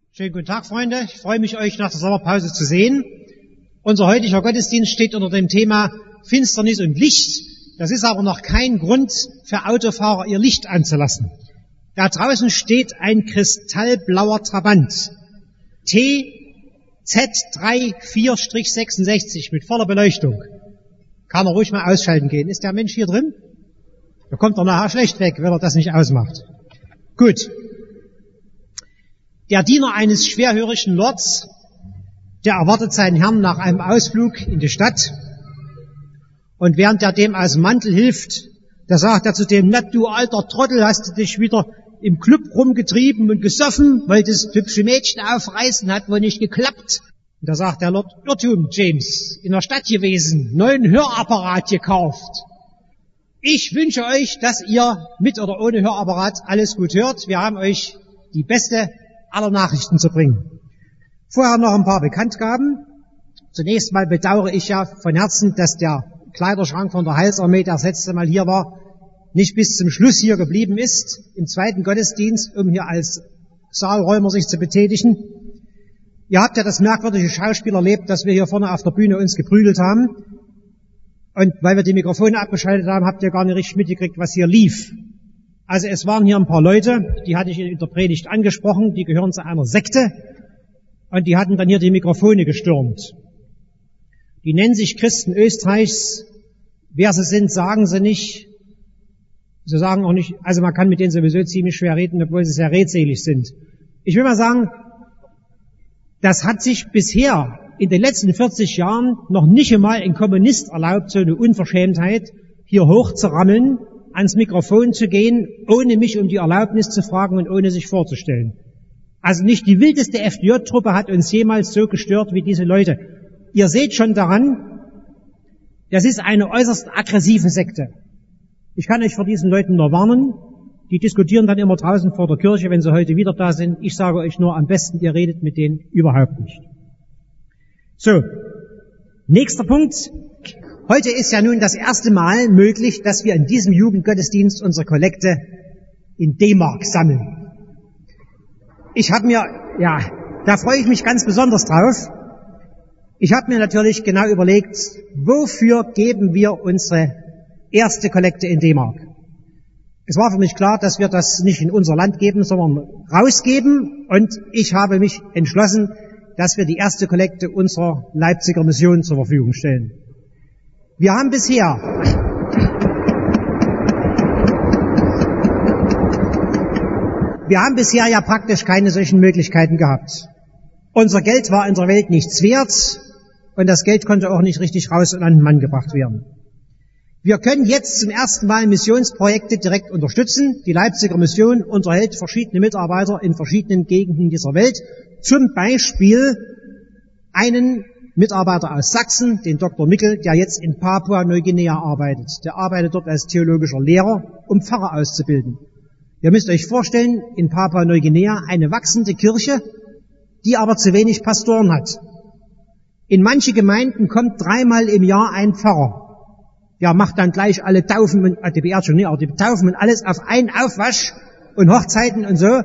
Schönen guten Tag, Freunde. Ich freue mich, euch nach der Sommerpause zu sehen. Unser heutiger Gottesdienst steht unter dem Thema Finsternis und Licht. Das ist aber noch kein Grund für Autofahrer, ihr Licht anzulassen. Da draußen steht ein kristallblauer Trabant. TZ34-66 mit voller Beleuchtung. Kann er ruhig mal ausschalten gehen. Ist der Mensch hier drin? Da kommt er nachher schlecht weg, wenn er das nicht ausmacht. Gut. Der Diener eines schwerhörigen Lords, der erwartet seinen Herrn nach einem Ausflug in die Stadt. Und während er dem aus dem Mantel hilft, da sagt er zu dem: Na, du alter Trottel, hast du dich wieder im Club rumgetrieben und gesoffen, wolltest hübsche Mädchen aufreißen, hat wohl nicht geklappt. Und da sagt der Lord: Irrtum, James, in der Stadt gewesen, neuen Hörapparat gekauft. Ich wünsche euch, dass ihr mit oder ohne Hörapparat alles gut hört. Wir haben euch die beste aller Nachrichten zu bringen. Vorher noch ein paar Bekanntgaben. Zunächst mal bedauere ich ja von Herzen, dass der Kleiderschrank von der Heilsarmee, der das letzte Mal hier war, nicht bis zum Schluss hier geblieben ist, im zweiten Gottesdienst, um hier als Saalräumer sich zu betätigen. Ihr habt ja das merkwürdige Schauspiel erlebt, dass wir hier vorne auf der Bühne uns geprügelt haben. Und weil wir die Mikrofone abgeschaltet haben, habt ihr gar nicht richtig mitgekriegt, was hier lief. Also es waren hier ein paar Leute, die hatte ich in der Predigt angesprochen, die gehören zu einer Sekte und die hatten dann hier die Mikrofone gestürmt. Die nennen sich Christen Österreichs. Wer sie sind, sagen sie nicht. Sie sagen auch nicht, also man kann mit denen sowieso ziemlich schwer reden, obwohl sie sehr redselig sind. Ich will mal sagen, das hat sich bisher in den letzten 40 Jahren noch nicht einmal ein Kommunist erlaubt, so eine Unverschämtheit, hier hochzurammeln, ans Mikrofon zu gehen, ohne mich um die Erlaubnis zu fragen und ohne sich vorzustellen. Also nicht die wildeste FDJ-Truppe hat uns jemals so gestört wie diese Leute. Ihr seht schon daran, das ist eine äußerst aggressive Sekte. Ich kann euch vor diesen Leuten nur warnen. Die diskutieren dann immer draußen vor der Kirche, wenn sie heute wieder da sind. Ich sage euch nur, am besten ihr redet mit denen überhaupt nicht. So, nächster Punkt. Heute ist ja nun das erste Mal möglich, dass wir in diesem Jugendgottesdienst unsere Kollekte in D-Mark sammeln. Ich habe mir, da freue ich mich ganz besonders drauf. Ich habe mir natürlich genau überlegt, wofür geben wir unsere erste Kollekte in D-Mark? Es war für mich klar, dass wir das nicht in unser Land geben, sondern rausgeben. Und ich habe mich entschlossen, dass wir die erste Kollekte unserer Leipziger Mission zur Verfügung stellen. Wir haben bisher ja praktisch keine solchen Möglichkeiten gehabt. Unser Geld war in der Welt nichts wert und das Geld konnte auch nicht richtig raus und an den Mann gebracht werden. Wir können jetzt zum ersten Mal Missionsprojekte direkt unterstützen. Die Leipziger Mission unterhält verschiedene Mitarbeiter in verschiedenen Gegenden dieser Welt. Zum Beispiel einen Mitarbeiter aus Sachsen, den Dr. Mickel, der jetzt in Papua-Neuguinea arbeitet. Der arbeitet dort als theologischer Lehrer, um Pfarrer auszubilden. Ihr müsst euch vorstellen, in Papua-Neuguinea eine wachsende Kirche, die aber zu wenig Pastoren hat. In manche Gemeinden kommt 3-mal im Jahr ein Pfarrer. Der macht dann gleich alle Taufen und, die Beerdigung nicht, aber die Taufen und alles auf einen Aufwasch und Hochzeiten und so.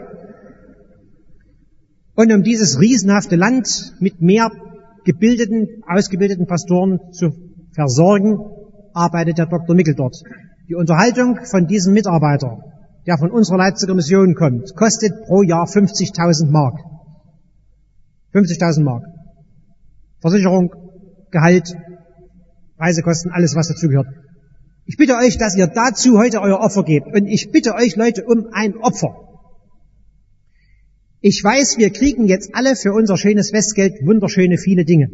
Und um dieses riesenhafte Land mit mehr ausgebildeten Pastoren zu versorgen, arbeitet der Dr. Mickel dort. Die Unterhaltung von diesem Mitarbeiter, der von unserer Leipziger Mission kommt, kostet pro Jahr 50.000 Mark. 50.000 Mark. Versicherung, Gehalt, Reisekosten, alles was dazugehört. Ich bitte euch, dass ihr dazu heute euer Opfer gebt. Und ich bitte euch, Leute, um ein Opfer. Ich weiß, wir kriegen jetzt alle für unser schönes Westgeld wunderschöne viele Dinge.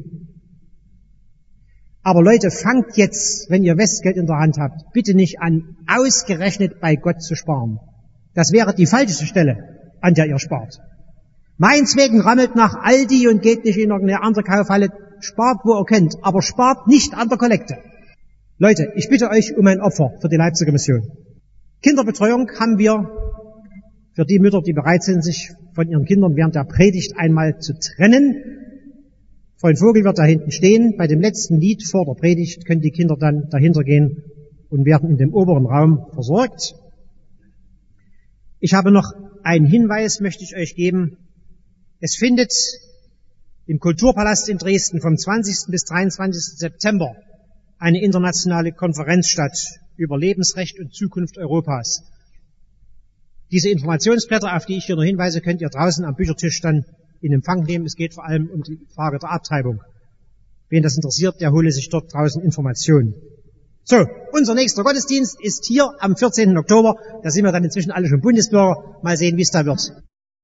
Aber Leute, fangt jetzt, wenn ihr Westgeld in der Hand habt, bitte nicht an, ausgerechnet bei Gott zu sparen. Das wäre die falscheste Stelle, an der ihr spart. Meineswegen rammelt nach Aldi und geht nicht in irgendeine andere Kaufhalle. Spart, wo ihr könnt, aber spart nicht an der Kollekte. Leute, ich bitte euch um ein Opfer für die Leipziger Mission. Kinderbetreuung haben wir für die Mütter, die bereit sind, sich von ihren Kindern während der Predigt einmal zu trennen. Freund Vogel wird da hinten stehen. Bei dem letzten Lied vor der Predigt können die Kinder dann dahinter gehen und werden in dem oberen Raum versorgt. Ich habe noch einen Hinweis, möchte ich euch geben. Es findet im Kulturpalast in Dresden vom 20. bis 23. September eine internationale Konferenz statt über Lebensrecht und Zukunft Europas. Diese Informationsblätter, auf die ich hier nur hinweise, könnt ihr draußen am Büchertisch dann in Empfang nehmen. Es geht vor allem um die Frage der Abtreibung. Wen das interessiert, der hole sich dort draußen Informationen. So, unser nächster Gottesdienst ist hier am 14. Oktober. Da sind wir dann inzwischen alle schon Bundesbürger. Mal sehen, wie es da wird.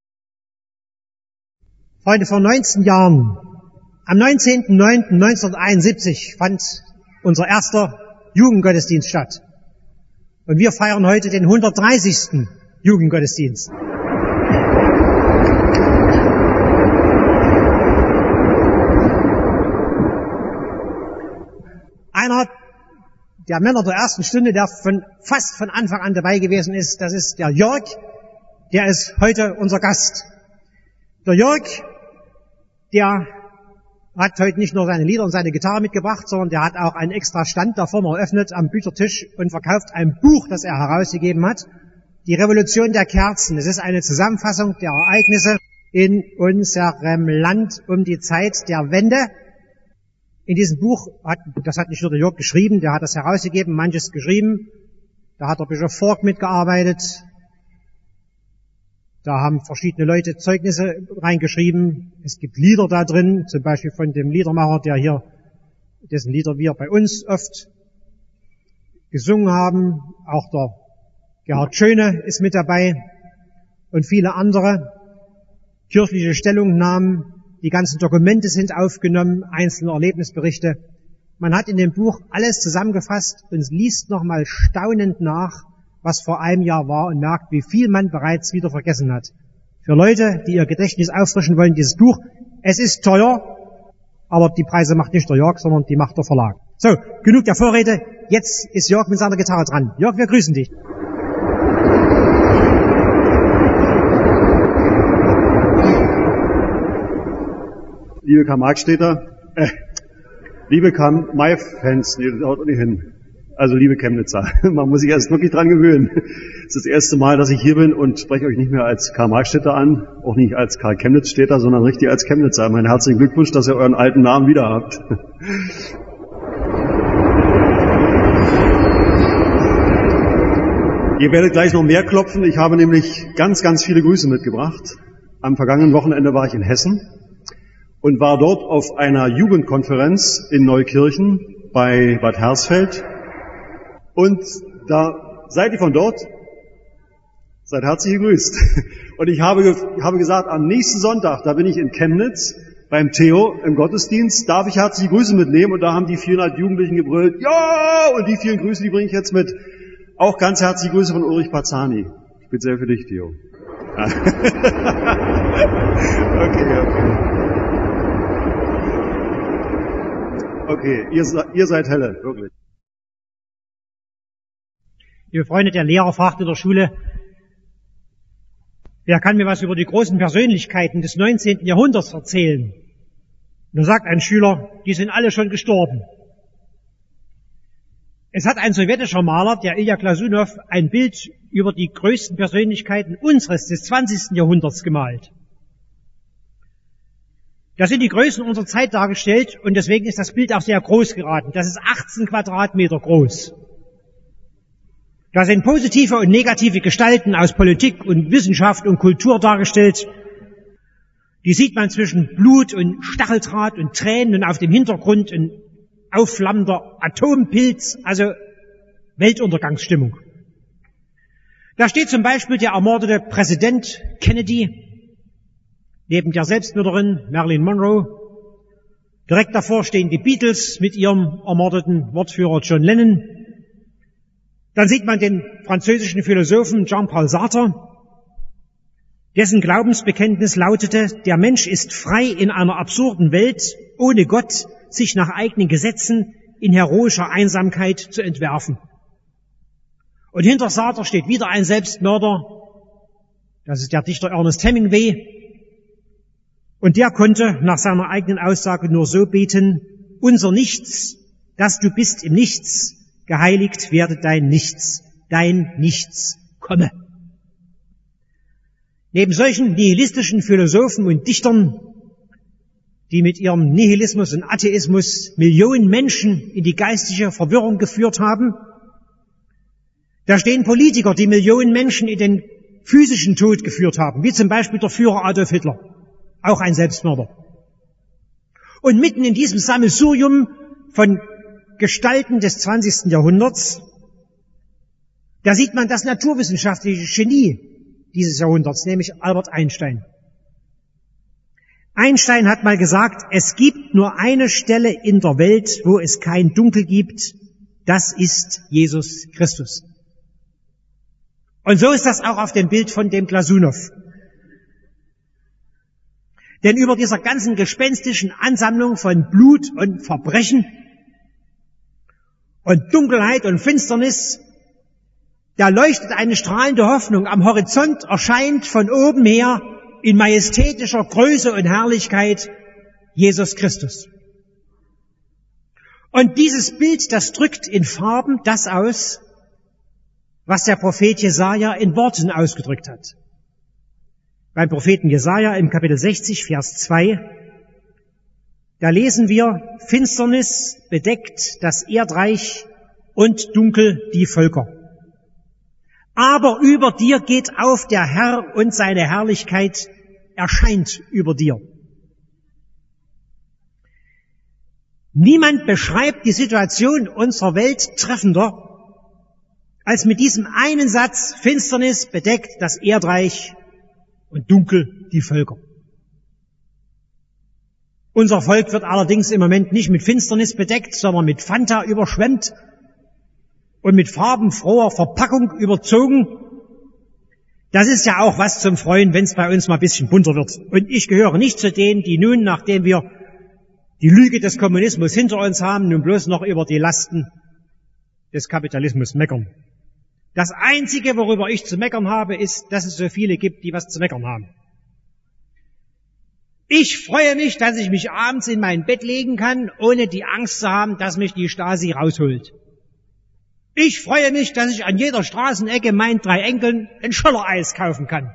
Freunde, vor 19 Jahren, am 19.09.1971 fand unser erster Jugendgottesdienst statt. Und wir feiern heute den 130. Jugendgottesdienst. Einer der Männer der ersten Stunde, der fast von Anfang an dabei gewesen ist, das ist der Jörg, der ist heute unser Gast. Der Jörg, der hat heute nicht nur seine Lieder und seine Gitarre mitgebracht, sondern der hat auch einen extra Stand da vorne eröffnet am Büchertisch und verkauft ein Buch, das er herausgegeben hat. Die Revolution der Kerzen. Es ist eine Zusammenfassung der Ereignisse in unserem Land um die Zeit der Wende. In diesem Buch das hat nicht nur der Jörg geschrieben, der hat das herausgegeben, manches geschrieben. Da hat der Bischof Fork mitgearbeitet. Da haben verschiedene Leute Zeugnisse reingeschrieben. Es gibt Lieder da drin, zum Beispiel von dem Liedermacher, dessen Lieder wir bei uns oft gesungen haben. Auch der Gerhard Schöne ist mit dabei und viele andere. Kirchliche Stellungnahmen, die ganzen Dokumente sind aufgenommen, einzelne Erlebnisberichte. Man hat in dem Buch alles zusammengefasst und liest nochmal staunend nach, was vor einem Jahr war und merkt, wie viel man bereits wieder vergessen hat. Für Leute, die ihr Gedächtnis auffrischen wollen, dieses Buch, es ist teuer, aber die Preise macht nicht der Jörg, sondern die macht der Verlag. So, genug der Vorrede, jetzt ist Jörg mit seiner Gitarre dran. Jörg, wir grüßen dich. Liebe Karl-Marx-Städter, liebe Karl-May-Fans, nee, das haut nicht hin. Also liebe Chemnitzer, man muss sich erst wirklich dran gewöhnen. Es ist das erste Mal, dass ich hier bin und spreche euch nicht mehr als Karl-Marx-Städter an, auch nicht als Karl-Chemnitz-Städter, sondern richtig als Chemnitzer. Mein herzlichen Glückwunsch, dass ihr euren alten Namen wieder habt. Ihr werdet gleich noch mehr klopfen. Ich habe nämlich ganz, ganz viele Grüße mitgebracht. Am vergangenen Wochenende war ich in Hessen und war dort auf einer Jugendkonferenz in Neukirchen bei Bad Hersfeld. Und da seid ihr von dort, seid herzlich gegrüßt. Und ich habe gesagt, am nächsten Sonntag, da bin ich in Chemnitz beim Theo im Gottesdienst, darf ich herzliche Grüße mitnehmen. Und da haben die 400 Jugendlichen gebrüllt, ja! Und die vielen Grüße, die bringe ich jetzt mit. Auch ganz herzliche Grüße von Ulrich Parzani. Speziell für dich, Theo. Okay, ihr seid helle, wirklich. Liebe Freunde, der Lehrer fragt in der Schule, wer kann mir was über die großen Persönlichkeiten des 19. Jahrhunderts erzählen? Und da sagt ein Schüler, die sind alle schon gestorben. Es hat ein sowjetischer Maler, der Ilja Glasunow, ein Bild über die größten Persönlichkeiten des 20. Jahrhunderts gemalt. Da sind die Größen unserer Zeit dargestellt und deswegen ist das Bild auch sehr groß geraten. Das ist 18 Quadratmeter groß. Da sind positive und negative Gestalten aus Politik und Wissenschaft und Kultur dargestellt. Die sieht man zwischen Blut und Stacheldraht und Tränen und auf dem Hintergrund ein aufflammender Atompilz, also Weltuntergangsstimmung. Da steht zum Beispiel der ermordete Präsident Kennedy neben der Selbstmörderin Marilyn Monroe. Direkt davor stehen die Beatles mit ihrem ermordeten Wortführer John Lennon. Dann sieht man den französischen Philosophen Jean-Paul Sartre, dessen Glaubensbekenntnis lautete, der Mensch ist frei in einer absurden Welt, ohne Gott, sich nach eigenen Gesetzen in heroischer Einsamkeit zu entwerfen. Und hinter Sartre steht wieder ein Selbstmörder, das ist der Dichter Ernest Hemingway, und der konnte nach seiner eigenen Aussage nur so beten, unser Nichts, das du bist im Nichts, geheiligt werde dein Nichts komme. Neben solchen nihilistischen Philosophen und Dichtern, die mit ihrem Nihilismus und Atheismus Millionen Menschen in die geistige Verwirrung geführt haben, da stehen Politiker, die Millionen Menschen in den physischen Tod geführt haben, wie zum Beispiel der Führer Adolf Hitler, auch ein Selbstmörder. Und mitten in diesem Sammelsurium von Gestalten des 20. Jahrhunderts, da sieht man das naturwissenschaftliche Genie dieses Jahrhunderts, nämlich Albert Einstein. Einstein hat mal gesagt, es gibt nur eine Stelle in der Welt, wo es kein Dunkel gibt, das ist Jesus Christus. Und so ist das auch auf dem Bild von dem Glasunow. Denn über dieser ganzen gespenstischen Ansammlung von Blut und Verbrechen und Dunkelheit und Finsternis, da leuchtet eine strahlende Hoffnung. Am Horizont erscheint von oben her in majestätischer Größe und Herrlichkeit Jesus Christus. Und dieses Bild, das drückt in Farben das aus, was der Prophet Jesaja in Worten ausgedrückt hat. Beim Propheten Jesaja im Kapitel 60, Vers 2, da lesen wir, Finsternis bedeckt das Erdreich und Dunkel die Völker. Aber über dir geht auf der Herr und seine Herrlichkeit erscheint über dir. Niemand beschreibt die Situation unserer Welt treffender als mit diesem einen Satz, Finsternis bedeckt das Erdreich und Dunkel die Völker. Unser Volk wird allerdings im Moment nicht mit Finsternis bedeckt, sondern mit Fanta überschwemmt und mit farbenfroher Verpackung überzogen. Das ist ja auch was zum Freuen, wenn es bei uns mal ein bisschen bunter wird. Und ich gehöre nicht zu denen, die nun, nachdem wir die Lüge des Kommunismus hinter uns haben, nun bloß noch über die Lasten des Kapitalismus meckern. Das Einzige, worüber ich zu meckern habe, ist, dass es so viele gibt, die was zu meckern haben. Ich freue mich, dass ich mich abends in mein Bett legen kann, ohne die Angst zu haben, dass mich die Stasi rausholt. Ich freue mich, dass ich an jeder Straßenecke meinen 3 Enkeln ein Schöllereis kaufen kann.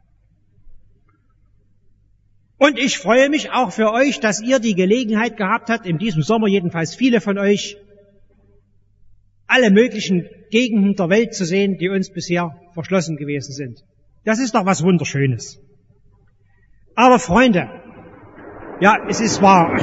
Und ich freue mich auch für euch, dass ihr die Gelegenheit gehabt habt, in diesem Sommer jedenfalls viele von euch, alle möglichen Gegenden der Welt zu sehen, die uns bisher verschlossen gewesen sind. Das ist doch was Wunderschönes. Aber Freunde, ja, es ist wahr.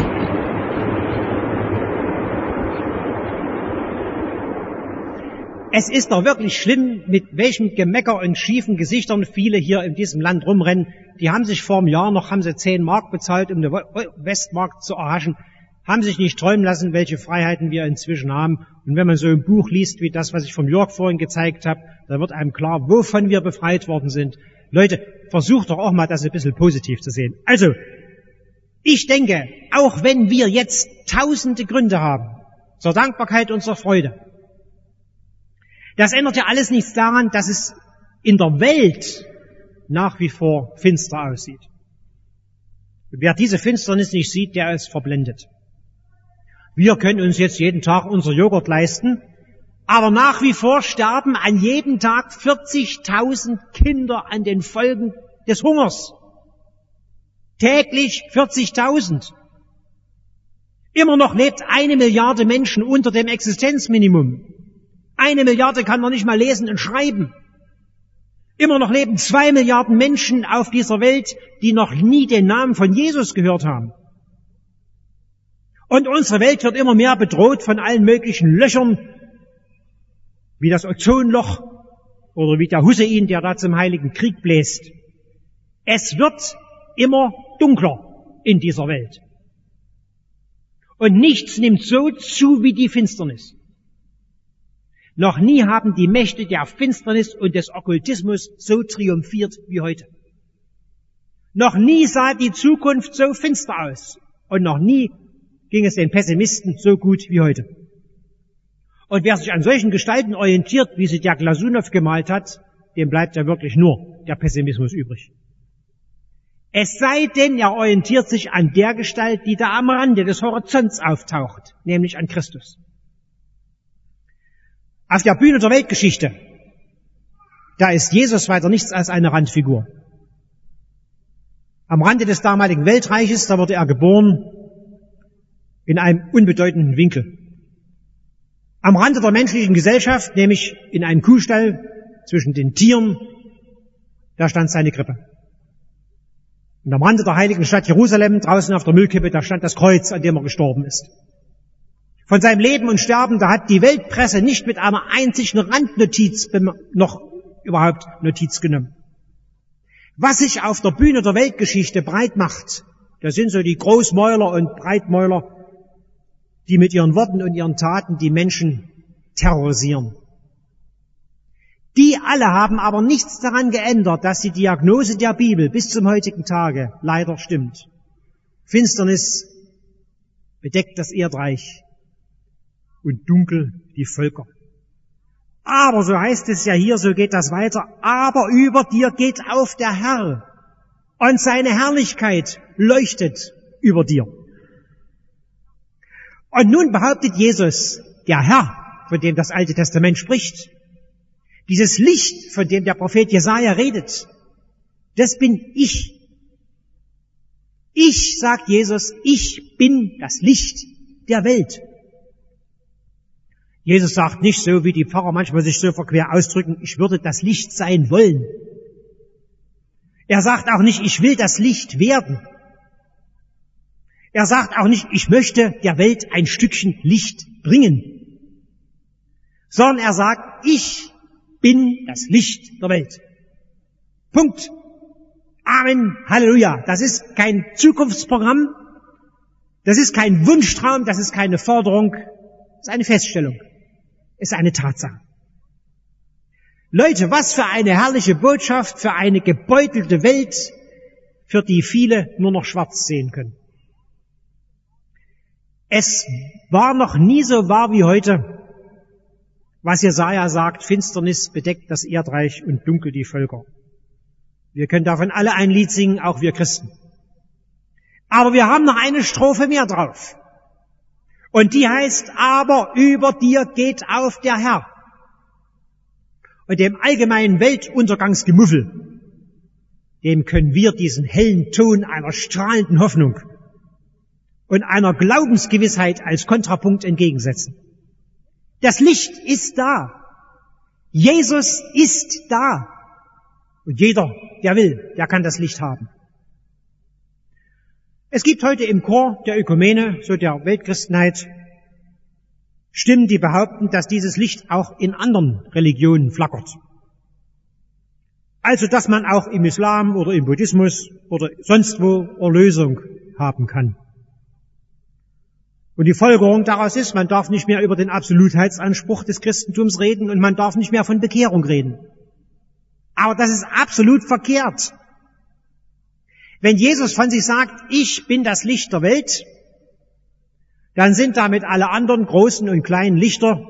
Es ist doch wirklich schlimm, mit welchem Gemecker und schiefen Gesichtern viele hier in diesem Land rumrennen. Die haben sich vor einem Jahr noch, haben sie 10 Mark bezahlt, um den Westmarkt zu erhaschen, haben sich nicht träumen lassen, welche Freiheiten wir inzwischen haben. Und wenn man so ein Buch liest, wie das, was ich vom Jörg vorhin gezeigt habe, da wird einem klar, wovon wir befreit worden sind. Leute, versucht doch auch mal, das ein bisschen positiv zu sehen. Also, ich denke, auch wenn wir jetzt tausende Gründe haben zur Dankbarkeit und zur Freude, das ändert ja alles nichts daran, dass es in der Welt nach wie vor finster aussieht. Wer diese Finsternis nicht sieht, der ist verblendet. Wir können uns jetzt jeden Tag unser Joghurt leisten, aber nach wie vor sterben an jedem Tag 40.000 Kinder an den Folgen des Hungers. Täglich 40.000. Immer noch lebt 1 Milliarde Menschen unter dem Existenzminimum. 1 Milliarde kann noch nicht mal lesen und schreiben. Immer noch leben 2 Milliarden Menschen auf dieser Welt, die noch nie den Namen von Jesus gehört haben. Und unsere Welt wird immer mehr bedroht von allen möglichen Löchern, wie das Ozonloch oder wie der Hussein, der da zum Heiligen Krieg bläst. Es wird immer dunkler in dieser Welt. Und nichts nimmt so zu wie die Finsternis. Noch nie haben die Mächte der Finsternis und des Okkultismus so triumphiert wie heute. Noch nie sah die Zukunft so finster aus. Und noch nie ging es den Pessimisten so gut wie heute. Und wer sich an solchen Gestalten orientiert, wie sie der Glasunow gemalt hat, dem bleibt ja wirklich nur der Pessimismus übrig. Es sei denn, er orientiert sich an der Gestalt, die da am Rande des Horizonts auftaucht, nämlich an Christus. Auf der Bühne der Weltgeschichte, da ist Jesus weiter nichts als eine Randfigur. Am Rande des damaligen Weltreiches, da wurde er geboren, in einem unbedeutenden Winkel. Am Rande der menschlichen Gesellschaft, nämlich in einem Kuhstall zwischen den Tieren, da stand seine Krippe. Und am Rande der heiligen Stadt Jerusalem, draußen auf der Müllkippe, da stand das Kreuz, an dem er gestorben ist. Von seinem Leben und Sterben, da hat die Weltpresse nicht mit einer einzigen Randnotiz noch überhaupt Notiz genommen. Was sich auf der Bühne der Weltgeschichte breit macht, das sind so die Großmäuler und Breitmäuler, die mit ihren Worten und ihren Taten die Menschen terrorisieren. Die alle haben aber nichts daran geändert, dass die Diagnose der Bibel bis zum heutigen Tage leider stimmt. Finsternis bedeckt das Erdreich und dunkel die Völker. Aber, so heißt es ja hier, so geht das weiter, aber über dir geht auf der Herr und seine Herrlichkeit leuchtet über dir. Und nun behauptet Jesus, der Herr, von dem das Alte Testament spricht, dieses Licht, von dem der Prophet Jesaja redet, das bin ich. Ich, sagt Jesus, ich bin das Licht der Welt. Jesus sagt nicht so, wie die Pfarrer manchmal sich so verquer ausdrücken, ich würde das Licht sein wollen. Er sagt auch nicht, ich will das Licht werden. Er sagt auch nicht, ich möchte der Welt ein Stückchen Licht bringen. Sondern er sagt, ich bin das Licht der Welt. Punkt. Amen. Halleluja. Das ist kein Zukunftsprogramm. Das ist kein Wunschtraum. Das ist keine Forderung. Das ist eine Feststellung. Das ist eine Tatsache. Leute, was für eine herrliche Botschaft für eine gebeutelte Welt, für die viele nur noch schwarz sehen können. Es war noch nie so wahr wie heute, was Jesaja sagt, Finsternis bedeckt das Erdreich und dunkel die Völker. Wir können davon alle ein Lied singen, auch wir Christen. Aber wir haben noch eine Strophe mehr drauf. Und die heißt, aber über dir geht auf der Herr. Und dem allgemeinen Weltuntergangsgemuffel, dem können wir diesen hellen Ton einer strahlenden Hoffnung und einer Glaubensgewissheit als Kontrapunkt entgegensetzen. Das Licht ist da. Jesus ist da. Und jeder, der will, der kann das Licht haben. Es gibt heute im Chor der Ökumene, so der Weltchristenheit, Stimmen, die behaupten, dass dieses Licht auch in anderen Religionen flackert. Also, dass man auch im Islam oder im Buddhismus oder sonst wo Erlösung haben kann. Und die Folgerung daraus ist, man darf nicht mehr über den Absolutheitsanspruch des Christentums reden und man darf nicht mehr von Bekehrung reden. Aber das ist absolut verkehrt. Wenn Jesus von sich sagt, ich bin das Licht der Welt, dann sind damit alle anderen großen und kleinen Lichter,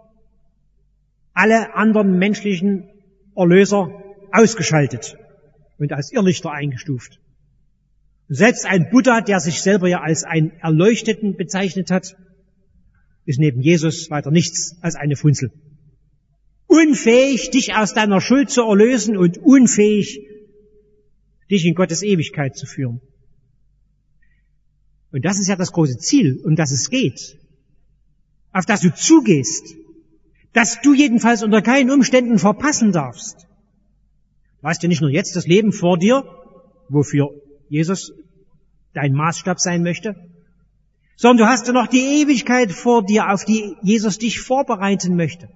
alle anderen menschlichen Erlöser ausgeschaltet und als Irrlichter eingestuft. Selbst ein Buddha, der sich selber ja als einen Erleuchteten bezeichnet hat, ist neben Jesus weiter nichts als eine Funzel. Unfähig, dich aus deiner Schuld zu erlösen und unfähig, dich in Gottes Ewigkeit zu führen. Und das ist ja das große Ziel, um das es geht, auf das du zugehst, dass du jedenfalls unter keinen Umständen verpassen darfst. Du hast ja nicht nur jetzt das Leben vor dir, wofür Jesus dein Maßstab sein möchte, sondern du hast ja noch die Ewigkeit vor dir, auf die Jesus dich vorbereiten möchte.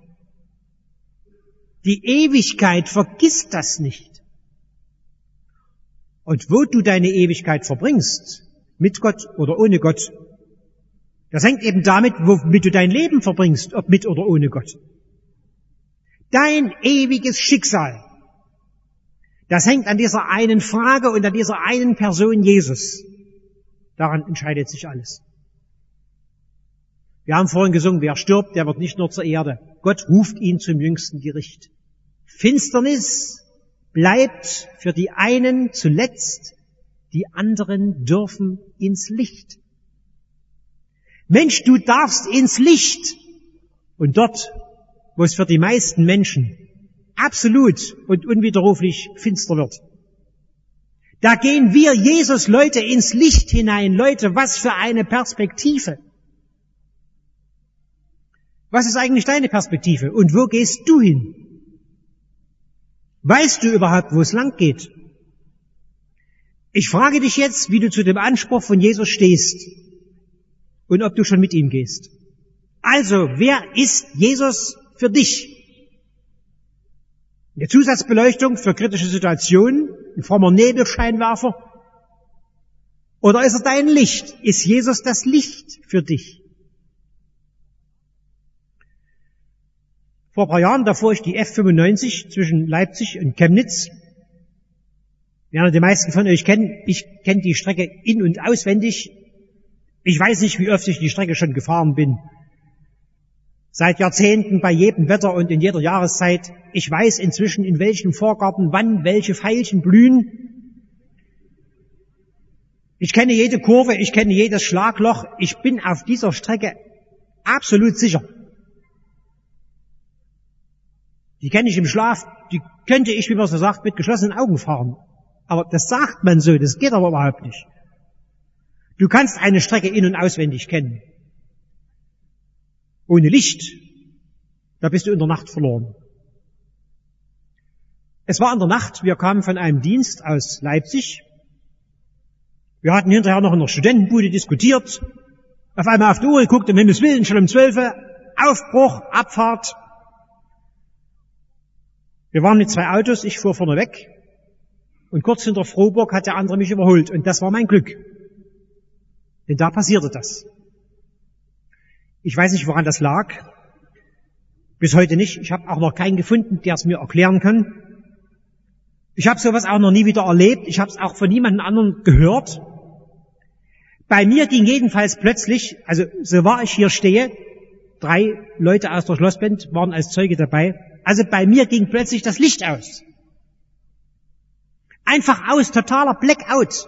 Die Ewigkeit, vergiss das nicht. Und wo du deine Ewigkeit verbringst, mit Gott oder ohne Gott, das hängt eben damit, womit du dein Leben verbringst, ob mit oder ohne Gott. Dein ewiges Schicksal, das hängt an dieser einen Frage und an dieser einen Person Jesus. Daran entscheidet sich alles. Wir haben vorhin gesungen, wer stirbt, der wird nicht nur zur Erde. Gott ruft ihn zum jüngsten Gericht. Finsternis bleibt für die einen zuletzt, die anderen dürfen ins Licht. Mensch, du darfst ins Licht. Und dort, wo es für die meisten Menschen absolut und unwiderruflich finster wird, Da gehen wir, Jesus, Leute, ins Licht hinein. Leute, was für eine Perspektive. Was ist eigentlich deine Perspektive? Und wo gehst du hin? Weißt du überhaupt, wo es lang geht? Ich frage dich jetzt, wie du zu dem Anspruch von Jesus stehst und ob du schon mit ihm gehst. Also, wer ist Jesus für dich? Eine Zusatzbeleuchtung für kritische Situationen, ein frommer Nebelscheinwerfer? Oder ist er dein Licht? Ist Jesus das Licht für dich? Vor ein paar Jahren, da fuhr ich die F95 zwischen Leipzig und Chemnitz. Ja, die meisten von euch kennen, ich kenne die Strecke in- und auswendig. Ich weiß nicht, wie oft ich die Strecke schon gefahren bin. Seit Jahrzehnten, bei jedem Wetter und in jeder Jahreszeit. Ich weiß inzwischen, in welchem Vorgarten wann welche Veilchen blühen. Ich kenne jede Kurve, ich kenne jedes Schlagloch. Ich bin auf dieser Strecke absolut sicher. Die kenne ich im Schlaf, die könnte ich, wie man so sagt, mit geschlossenen Augen fahren. Aber das sagt man so, das geht aber überhaupt nicht. Du kannst eine Strecke in- und auswendig kennen. Ohne Licht, da bist du in der Nacht verloren. Es war in der Nacht, wir kamen von einem Dienst aus Leipzig. Wir hatten hinterher noch in der Studentenbude diskutiert. Auf einmal auf die Uhr geguckt, um Himmels Willen, schon um 12 Uhr, Aufbruch, Abfahrt. Wir waren mit 2 Autos, ich fuhr vorne weg. Und kurz hinter Frohburg hat der andere mich überholt. Und das war mein Glück. Denn da passierte das. Ich weiß nicht, woran das lag. Bis heute nicht. Ich habe auch noch keinen gefunden, der es mir erklären kann. Ich habe sowas auch noch nie wieder erlebt. Ich habe es auch von niemandem anderen gehört. Bei mir ging jedenfalls plötzlich, also so wahr ich hier stehe, 3 Leute aus der Schlossband waren als Zeuge dabei. Also bei mir ging plötzlich das Licht aus. Einfach aus, totaler Blackout.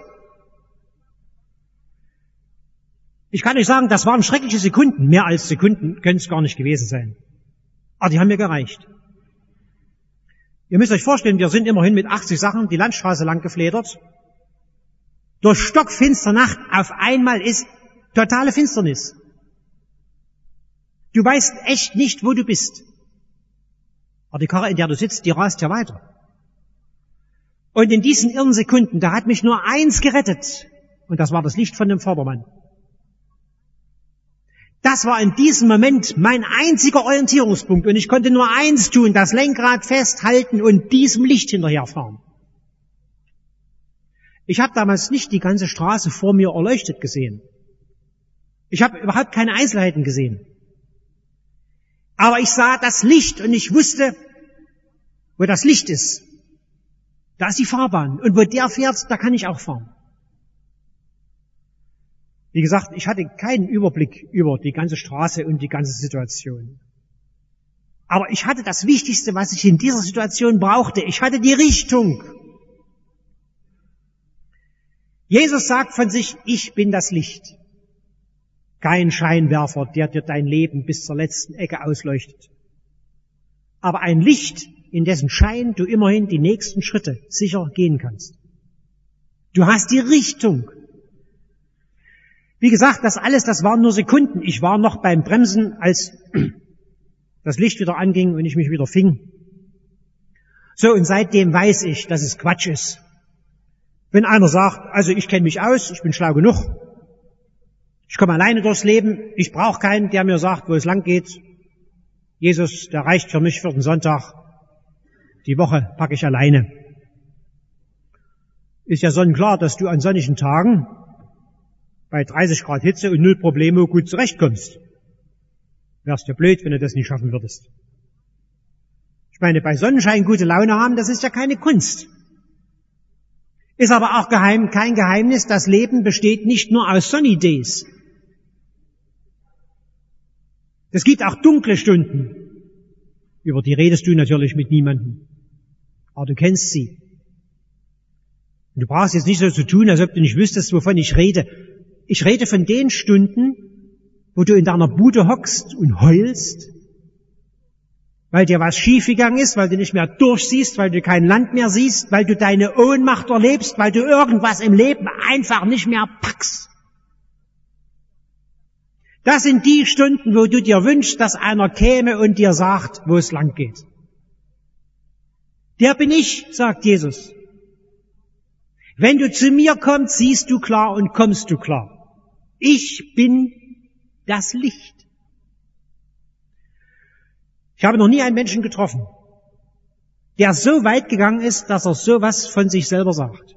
Ich kann euch sagen, das waren schreckliche Sekunden. Mehr als Sekunden können es gar nicht gewesen sein. Aber die haben mir gereicht. Ihr müsst euch vorstellen, wir sind immerhin mit 80 Sachen die Landstraße lang gefledert. Durch stockfinster Nacht auf einmal ist totale Finsternis. Du weißt echt nicht, wo du bist. Aber die Karre, in der du sitzt, die rast ja weiter. Und in diesen irren Sekunden, da hat mich nur eins gerettet. Und das war das Licht von dem Vordermann. Das war in diesem Moment mein einziger Orientierungspunkt. Und ich konnte nur eins tun, das Lenkrad festhalten und diesem Licht hinterherfahren. Ich habe damals nicht die ganze Straße vor mir erleuchtet gesehen. Ich habe überhaupt keine Einzelheiten gesehen. Aber ich sah das Licht und ich wusste, wo das Licht ist. Da ist die Fahrbahn. Und wo der fährt, da kann ich auch fahren. Wie gesagt, ich hatte keinen Überblick über die ganze Straße und die ganze Situation. Aber ich hatte das Wichtigste, was ich in dieser Situation brauchte. Ich hatte die Richtung. Jesus sagt von sich, ich bin das Licht. Kein Scheinwerfer, der dir dein Leben bis zur letzten Ecke ausleuchtet. Aber ein Licht, in dessen Schein du immerhin die nächsten Schritte sicher gehen kannst. Du hast die Richtung. Wie gesagt, das alles, das waren nur Sekunden. Ich war noch beim Bremsen, als das Licht wieder anging und ich mich wieder fing. So, und seitdem weiß ich, dass es Quatsch ist. Wenn einer sagt, also ich kenne mich aus, ich bin schlau genug, ich komme alleine durchs Leben, ich brauche keinen, der mir sagt, wo es lang geht. Jesus, der reicht für mich für den Sonntag. Die Woche packe ich alleine. Ist ja sonnenklar, dass du an sonnigen Tagen bei 30 Grad Hitze und 0 Probleme gut zurechtkommst. Wärst ja blöd, wenn du das nicht schaffen würdest. Ich meine, bei Sonnenschein gute Laune haben, das ist ja keine Kunst. Ist aber auch kein Geheimnis, das Leben besteht nicht nur aus Sunny Days. Es gibt auch dunkle Stunden. Über die redest du natürlich mit niemandem. Aber du kennst sie. Und du brauchst jetzt nicht so zu tun, als ob du nicht wüsstest, wovon ich rede. Ich rede von den Stunden, wo du in deiner Bude hockst und heulst weil dir was schiefgegangen ist, weil du nicht mehr durchsiehst, weil du kein Land mehr siehst, weil du deine Ohnmacht erlebst, weil du irgendwas im Leben einfach nicht mehr packst. Das sind die Stunden, wo du dir wünschst, dass einer käme und dir sagt, wo es lang geht. Der bin ich, sagt Jesus. Wenn du zu mir kommst, siehst du klar und kommst du klar. Ich bin das Licht. Ich habe noch nie einen Menschen getroffen, der so weit gegangen ist, dass er sowas von sich selber sagt.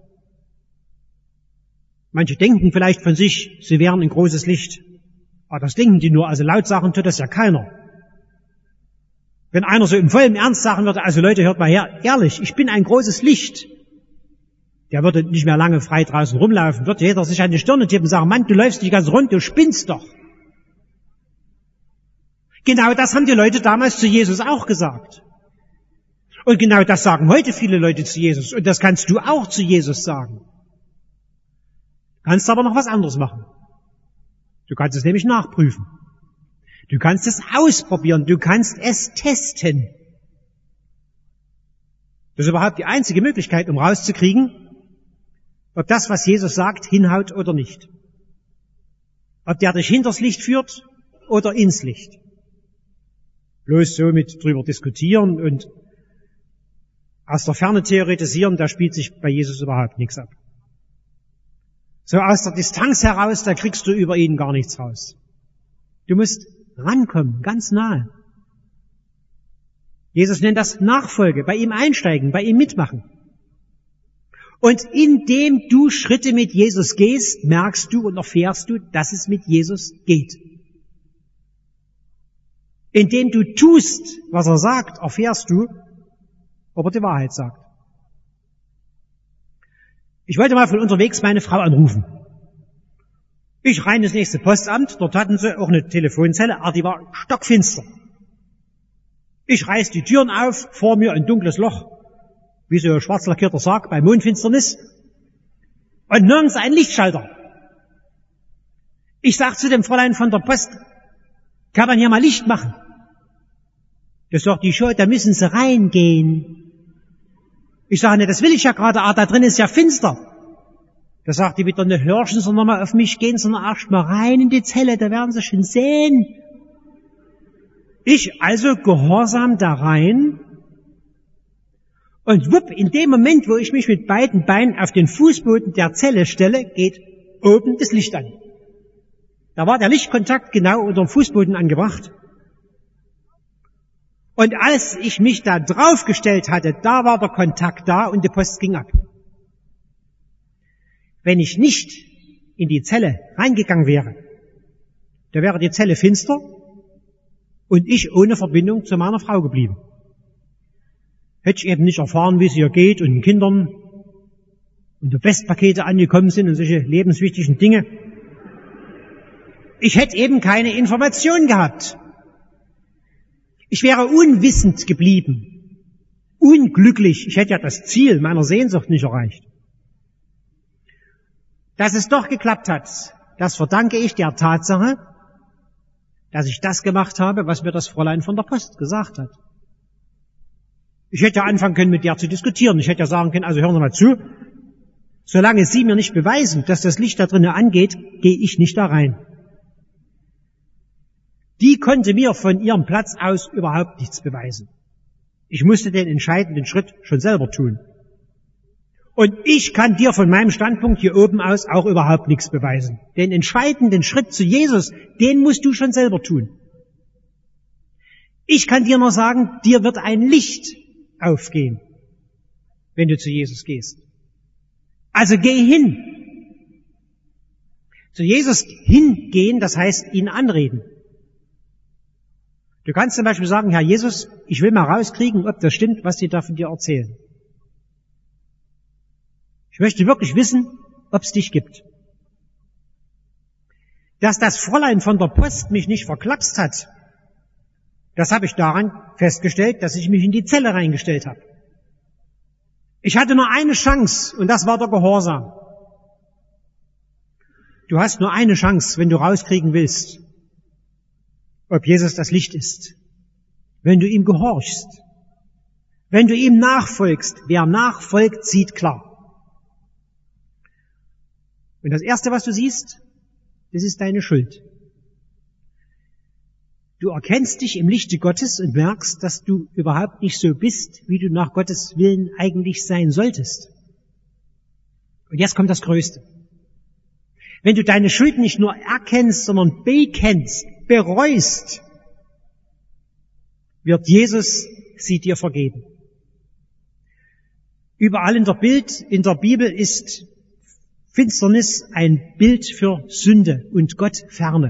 Manche denken vielleicht von sich, sie wären ein großes Licht. Aber das denken die nur, also laut sagen tut das ja keiner. Wenn einer so im vollen Ernst sagen würde, also Leute, hört mal her, ehrlich, ich bin ein großes Licht, der würde nicht mehr lange frei draußen rumlaufen, würde jeder sich an die Stirne tippen und sagen, Mann, du läufst nicht ganz rund, du spinnst doch. Genau das haben die Leute damals zu Jesus auch gesagt. Und genau das sagen heute viele Leute zu Jesus. Und das kannst du auch zu Jesus sagen. Du kannst aber noch was anderes machen. Du kannst es nämlich nachprüfen. Du kannst es ausprobieren. Du kannst es testen. Das ist überhaupt die einzige Möglichkeit, um rauszukriegen, ob das, was Jesus sagt, hinhaut oder nicht. Ob der dich hinters Licht führt oder ins Licht. Bloß so mit drüber diskutieren und aus der Ferne theoretisieren, da spielt sich bei Jesus überhaupt nichts ab. So aus der Distanz heraus, da kriegst du über ihn gar nichts raus. Du musst rankommen, ganz nahe. Jesus nennt das Nachfolge, bei ihm einsteigen, bei ihm mitmachen. Und indem du Schritte mit Jesus gehst, merkst du und erfährst du, dass es mit Jesus geht. Indem du tust, was er sagt, erfährst du, ob er die Wahrheit sagt. Ich wollte mal von unterwegs meine Frau anrufen. Ich rein ins nächste Postamt, dort hatten sie auch eine Telefonzelle, aber die war stockfinster. Ich reiß die Türen auf, vor mir ein dunkles Loch, wie so ein schwarz lackierter Sarg bei Mondfinsternis, und nirgends ein Lichtschalter. Ich sag zu dem Fräulein von der Post, kann man hier mal Licht machen? Das sagt die schon, da müssen Sie reingehen. Ich sage, ne, das will ich ja gerade, da drin ist ja finster. Da sagt die wieder, ne, hörchen Sie noch mal auf mich, gehen Sie noch erst mal rein in die Zelle, da werden Sie schon sehen. Ich also gehorsam da rein und wupp, in dem Moment, wo ich mich mit beiden Beinen auf den Fußboden der Zelle stelle, geht oben das Licht an. Da war der Lichtkontakt genau unter dem Fußboden angebracht. Und als ich mich da draufgestellt hatte, da war der Kontakt da und die Post ging ab. Wenn ich nicht in die Zelle reingegangen wäre, da wäre die Zelle finster und ich ohne Verbindung zu meiner Frau geblieben. Hätte ich eben nicht erfahren, wie es ihr geht und den Kindern und die Bestpakete angekommen sind und solche lebenswichtigen Dinge. Ich hätte eben keine Information gehabt. Ich wäre unwissend geblieben, unglücklich. Ich hätte ja das Ziel meiner Sehnsucht nicht erreicht. Dass es doch geklappt hat, das verdanke ich der Tatsache, dass ich das gemacht habe, was mir das Fräulein von der Post gesagt hat. Ich hätte ja anfangen können, mit der zu diskutieren. Ich hätte ja sagen können, also hören Sie mal zu, solange Sie mir nicht beweisen, dass das Licht da drinnen angeht, gehe ich nicht da rein. Die konnte mir von ihrem Platz aus überhaupt nichts beweisen. Ich musste den entscheidenden Schritt schon selber tun. Und ich kann dir von meinem Standpunkt hier oben aus auch überhaupt nichts beweisen. Den entscheidenden Schritt zu Jesus, den musst du schon selber tun. Ich kann dir nur sagen, dir wird ein Licht aufgehen, wenn du zu Jesus gehst. Also geh hin. Zu Jesus hingehen, das heißt ihn anreden. Du kannst zum Beispiel sagen, Herr Jesus, ich will mal rauskriegen, ob das stimmt, was die da von dir erzählen. Ich möchte wirklich wissen, ob es dich gibt. Dass das Fräulein von der Post mich nicht verklapst hat, das habe ich daran festgestellt, dass ich mich in die Zelle reingestellt habe. Ich hatte nur eine Chance und das war der Gehorsam. Du hast nur eine Chance, wenn du rauskriegen willst, ob Jesus das Licht ist. wenn du ihm gehorchst, wenn du ihm nachfolgst. Wer nachfolgt, sieht klar. Und das Erste, was du siehst, das ist deine Schuld. Du erkennst dich im Lichte Gottes und merkst, dass du überhaupt nicht so bist, wie du nach Gottes Willen eigentlich sein solltest. Und jetzt kommt das Größte. Wenn du deine Schuld nicht nur erkennst, sondern bekennst, bereust, wird Jesus sie dir vergeben. Überall in der Bibel ist Finsternis ein Bild für Sünde und Gottferne.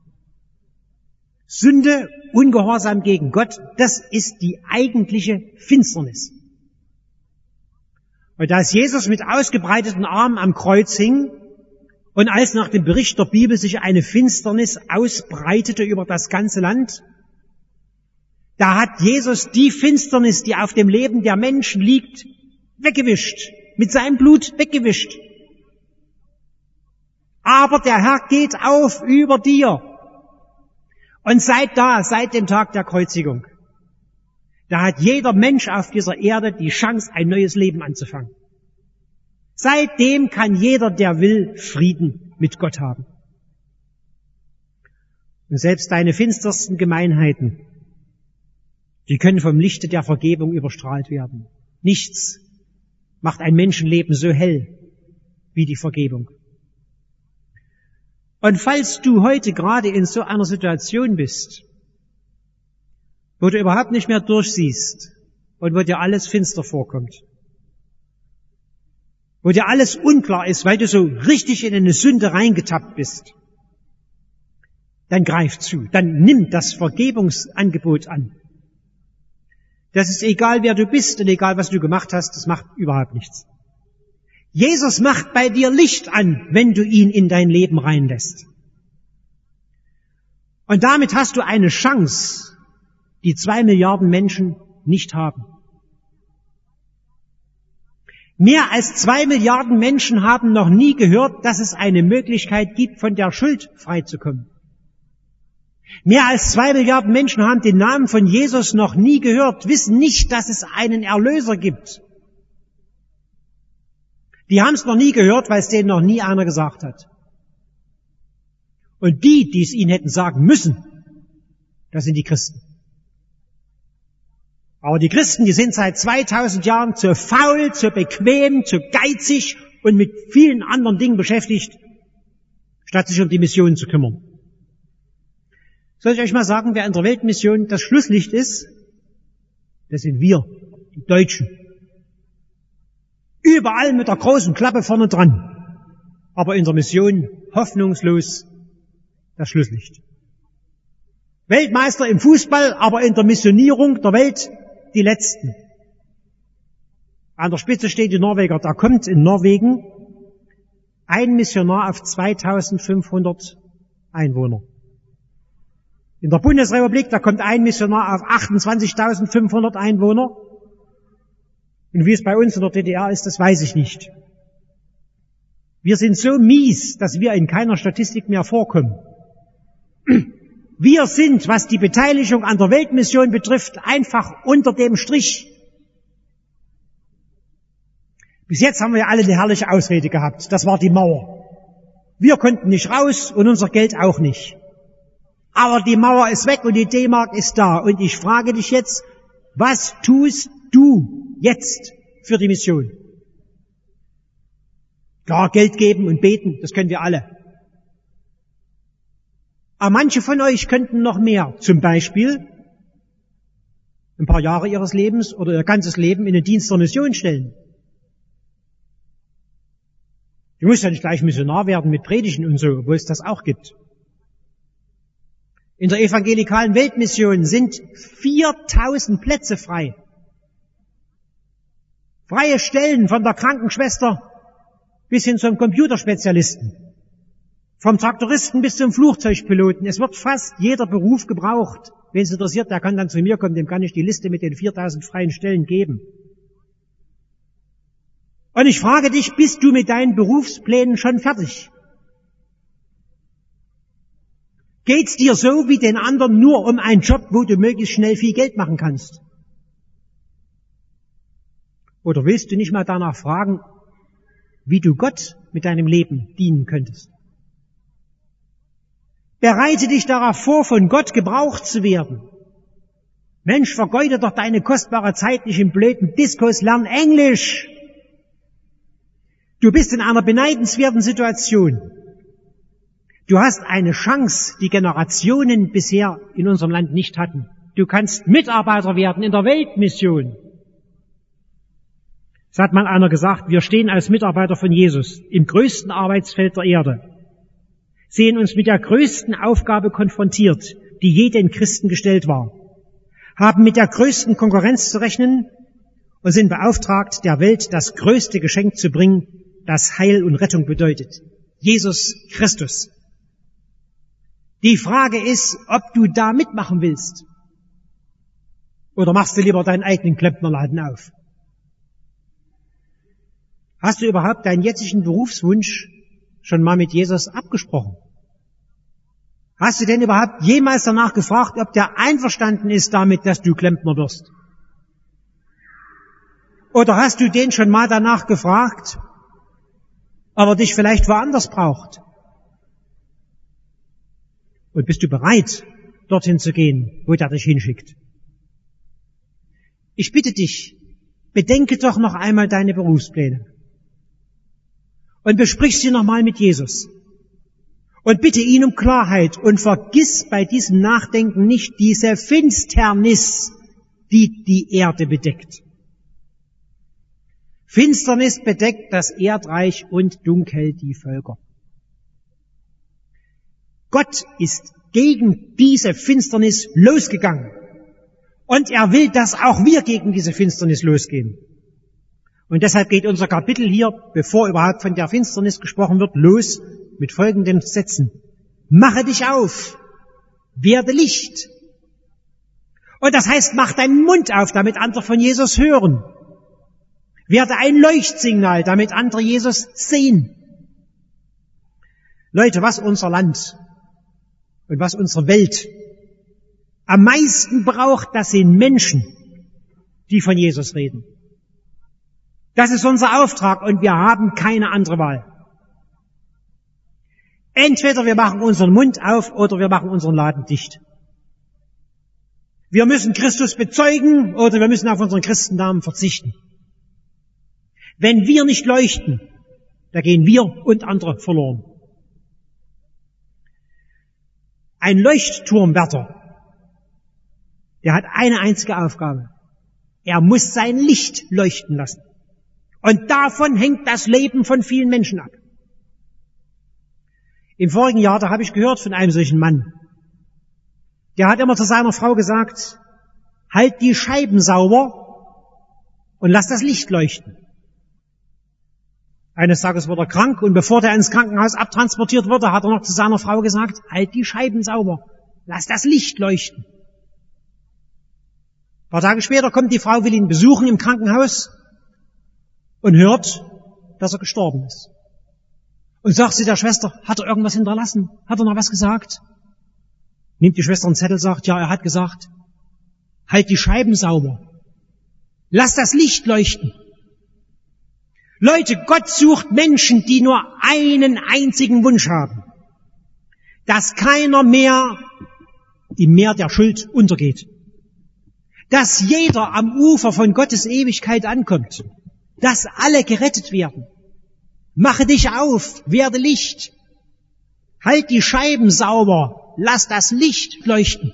Sünde, Ungehorsam gegen Gott, das ist die eigentliche Finsternis. Und als Jesus mit ausgebreiteten Armen am Kreuz hing und als nach dem Bericht der Bibel sich eine Finsternis ausbreitete über das ganze Land, da hat Jesus die Finsternis, die auf dem Leben der Menschen liegt, weggewischt, mit seinem Blut weggewischt. Aber der Herr geht auf über dir. Und seit dem Tag der Kreuzigung, da hat jeder Mensch auf dieser Erde die Chance, ein neues Leben anzufangen. Seitdem kann jeder, der will, Frieden mit Gott haben. Und selbst deine finstersten Gemeinheiten, die können vom Lichte der Vergebung überstrahlt werden. Nichts macht ein Menschenleben so hell wie die Vergebung. Und falls du heute gerade in so einer Situation bist, wo du überhaupt nicht mehr durchsiehst und wo dir alles finster vorkommt, wo dir alles unklar ist, weil du so richtig in eine Sünde reingetappt bist, dann greif zu, dann nimm das Vergebungsangebot an. Das ist egal, wer du bist und egal, was du gemacht hast, das macht überhaupt nichts. Jesus macht bei dir Licht an, wenn du ihn in dein Leben reinlässt. Und damit hast du eine Chance, die 2 Milliarden Menschen nicht haben. Mehr als 2 Milliarden Menschen haben noch nie gehört, dass es eine Möglichkeit gibt, von der Schuld freizukommen. Mehr als 2 Milliarden Menschen haben den Namen von Jesus noch nie gehört, wissen nicht, dass es einen Erlöser gibt. Die haben es noch nie gehört, weil es denen noch nie einer gesagt hat. Und die es ihnen hätten sagen müssen, das sind die Christen. Aber die Christen, die sind seit 2000 Jahren zu faul, zu bequem, zu geizig und mit vielen anderen Dingen beschäftigt, statt sich um die Mission zu kümmern. Soll ich euch mal sagen, wer in der Weltmission das Schlusslicht ist? Das sind wir, die Deutschen. Überall mit der großen Klappe vorne dran. Aber in der Mission hoffnungslos das Schlusslicht. Weltmeister im Fußball, aber in der Missionierung der Welt die Letzten. An der Spitze steht die Norweger. Da kommt in Norwegen ein Missionar auf 2500 Einwohner. In der Bundesrepublik, da kommt ein Missionar auf 28.500 Einwohner. Und wie es bei uns in der DDR ist, das weiß ich nicht. Wir sind so mies, dass wir in keiner Statistik mehr vorkommen. Wir sind, was die Beteiligung an der Weltmission betrifft, einfach unter dem Strich. Bis jetzt haben wir ja alle eine herrliche Ausrede gehabt. Das war die Mauer. Wir konnten nicht raus und unser Geld auch nicht. Aber die Mauer ist weg und die D-Mark ist da. Und ich frage dich jetzt, was tust du jetzt für die Mission? Klar, Geld geben und beten, das können wir alle. Aber manche von euch könnten noch mehr. Zum Beispiel ein paar Jahre ihres Lebens oder ihr ganzes Leben in den Dienst der Mission stellen. Du musst ja nicht gleich Missionar werden mit Predigen und so, obwohl es das auch gibt. In der evangelikalen Weltmission sind 4000 Plätze frei. Freie Stellen von der Krankenschwester bis hin zum Computerspezialisten. Vom Traktoristen bis zum Flugzeugpiloten. Es wird fast jeder Beruf gebraucht. Wen es interessiert, der kann dann zu mir kommen, dem kann ich die Liste mit den 4000 freien Stellen geben. Und ich frage dich, bist du mit deinen Berufsplänen schon fertig? Geht's dir so wie den anderen nur um einen Job, wo du möglichst schnell viel Geld machen kannst? Oder willst du nicht mal danach fragen, wie du Gott mit deinem Leben dienen könntest? Bereite dich darauf vor, von Gott gebraucht zu werden. Mensch, vergeude doch deine kostbare Zeit nicht im blöden Diskurs, lern Englisch. Du bist in einer beneidenswerten Situation. Du hast eine Chance, die Generationen bisher in unserem Land nicht hatten. Du kannst Mitarbeiter werden in der Weltmission. Es hat mal einer gesagt, wir stehen als Mitarbeiter von Jesus im größten Arbeitsfeld der Erde, sehen uns mit der größten Aufgabe konfrontiert, die je den Christen gestellt war, haben mit der größten Konkurrenz zu rechnen und sind beauftragt, der Welt das größte Geschenk zu bringen, das Heil und Rettung bedeutet. Jesus Christus. Die Frage ist, ob du da mitmachen willst. Oder machst du lieber deinen eigenen Klempnerladen auf? Hast du überhaupt deinen jetzigen Berufswunsch schon mal mit Jesus abgesprochen? Hast du denn überhaupt jemals danach gefragt, ob der einverstanden ist damit, dass du Klempner wirst? Oder hast du den schon mal danach gefragt, ob er dich vielleicht woanders braucht? Und bist du bereit, dorthin zu gehen, wo der dich hinschickt? Ich bitte dich, bedenke doch noch einmal deine Berufspläne. Und besprich sie nochmal mit Jesus. Und bitte ihn um Klarheit und vergiss bei diesem Nachdenken nicht diese Finsternis, die die Erde bedeckt. Finsternis bedeckt das Erdreich und Dunkel die Völker. Gott ist gegen diese Finsternis losgegangen. Und er will, dass auch wir gegen diese Finsternis losgehen. Und deshalb geht unser Kapitel hier, bevor überhaupt von der Finsternis gesprochen wird, los mit folgenden Sätzen. Mache dich auf, werde Licht. Und das heißt, mach deinen Mund auf, damit andere von Jesus hören. Werde ein Leuchtsignal, damit andere Jesus sehen. Leute, was unser Land und was unsere Welt am meisten braucht, das sind Menschen, die von Jesus reden. Das ist unser Auftrag und wir haben keine andere Wahl. Entweder wir machen unseren Mund auf oder wir machen unseren Laden dicht. Wir müssen Christus bezeugen oder wir müssen auf unseren Christennamen verzichten. Wenn wir nicht leuchten, da gehen wir und andere verloren. Ein Leuchtturmwärter, der hat eine einzige Aufgabe. Er muss sein Licht leuchten lassen. Und davon hängt das Leben von vielen Menschen ab. Im vorigen Jahr, da habe ich gehört von einem solchen Mann. Der hat immer zu seiner Frau gesagt, halt die Scheiben sauber und lass das Licht leuchten. Eines Tages wurde er krank und bevor der ins Krankenhaus abtransportiert wurde, hat er noch zu seiner Frau gesagt, halt die Scheiben sauber, lass das Licht leuchten. Ein paar Tage später kommt die Frau, will ihn besuchen im Krankenhaus und hört, dass er gestorben ist. Und sagt sie der Schwester, hat er irgendwas hinterlassen? Hat er noch was gesagt? Nimmt die Schwester einen Zettel, sagt, ja, er hat gesagt, halt die Scheiben sauber. Lass das Licht leuchten. Leute, Gott sucht Menschen, die nur einen einzigen Wunsch haben. Dass keiner mehr im Meer der Schuld untergeht. Dass jeder am Ufer von Gottes Ewigkeit ankommt. Dass alle gerettet werden. Mache dich auf, werde Licht. Halt die Scheiben sauber, lass das Licht leuchten.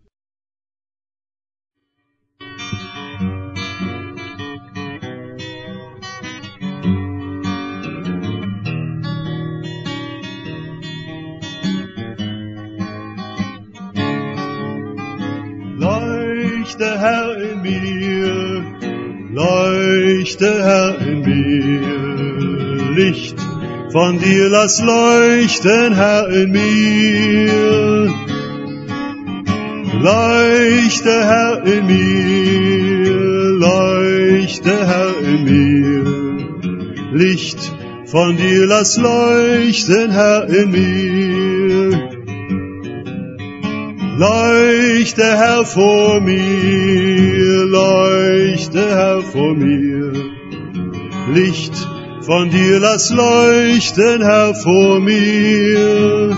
Leuchte, Herr, in mir, leuchte, Herr, in mir, Licht von dir lass leuchten, Herr, in mir. Leuchte, Herr, in mir, leuchte, Herr, in mir, Licht von dir lass leuchten, Herr, in mir. Leuchte, Herr, vor mir, leuchte, Herr, vor mir. Licht von dir lass leuchten, Herr, vor mir.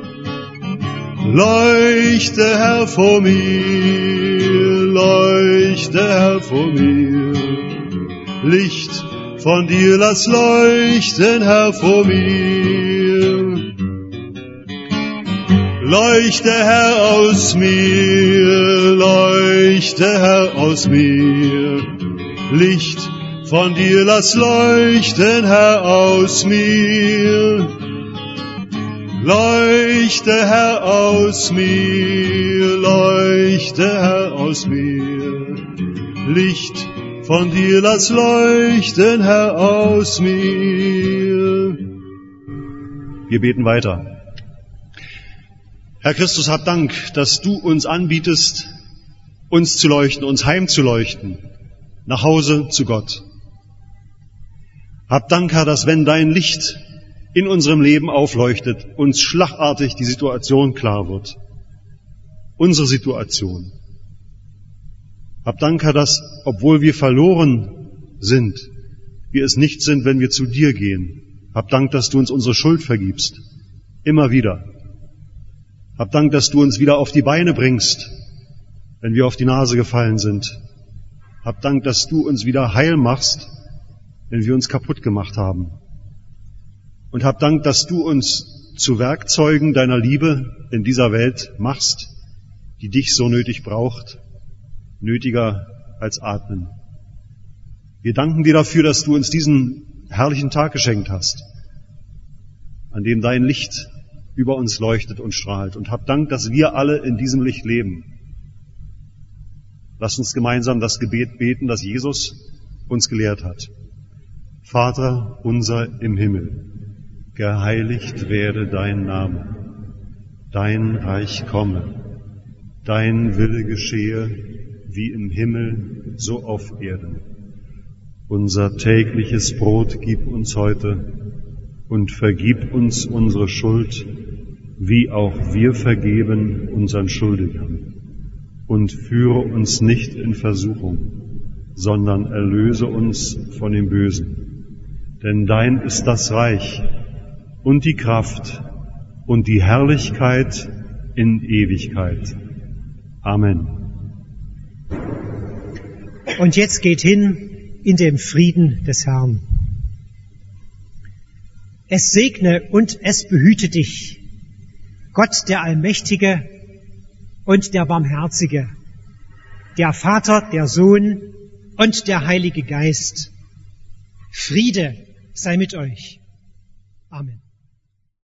Leuchte, Herr, vor mir, leuchte, Herr, vor mir. Licht von dir lass leuchten, Herr, vor mir. Leuchte, Herr, aus mir, leuchte, Herr, aus mir. Licht von dir lass leuchten, Herr, aus mir. Leuchte, Herr, aus mir, leuchte, Herr, aus mir. Licht von dir lass leuchten, Herr, aus mir. Wir beten weiter. Herr Christus, hab Dank, dass du uns anbietest, uns zu leuchten, uns heimzuleuchten, nach Hause zu Gott. Hab Dank, Herr, dass wenn dein Licht in unserem Leben aufleuchtet, uns schlagartig die Situation klar wird. Unsere Situation. Hab Dank, Herr, dass, obwohl wir verloren sind, wir es nicht sind, wenn wir zu dir gehen. Hab Dank, dass du uns unsere Schuld vergibst. Immer wieder. Hab Dank, dass du uns wieder auf die Beine bringst, wenn wir auf die Nase gefallen sind. Hab Dank, dass du uns wieder heil machst, wenn wir uns kaputt gemacht haben. Und hab Dank, dass du uns zu Werkzeugen deiner Liebe in dieser Welt machst, die dich so nötig braucht, nötiger als Atmen. Wir danken dir dafür, dass du uns diesen herrlichen Tag geschenkt hast, an dem dein Licht über uns leuchtet und strahlt. Und hab Dank, dass wir alle in diesem Licht leben. Lass uns gemeinsam das Gebet beten, das Jesus uns gelehrt hat. Vater unser im Himmel, geheiligt werde dein Name, dein Reich komme, dein Wille geschehe, wie im Himmel, so auf Erden. Unser tägliches Brot gib uns heute und vergib uns unsere Schuld, wie auch wir vergeben unseren Schuldigern. Und führe uns nicht in Versuchung, sondern erlöse uns von dem Bösen. Denn dein ist das Reich und die Kraft und die Herrlichkeit in Ewigkeit. Amen. Und jetzt geht hin in dem Frieden des Herrn. Es segne und es behüte dich, Gott der Allmächtige und der Barmherzige, der Vater, der Sohn und der Heilige Geist. Friede sei mit euch. Amen.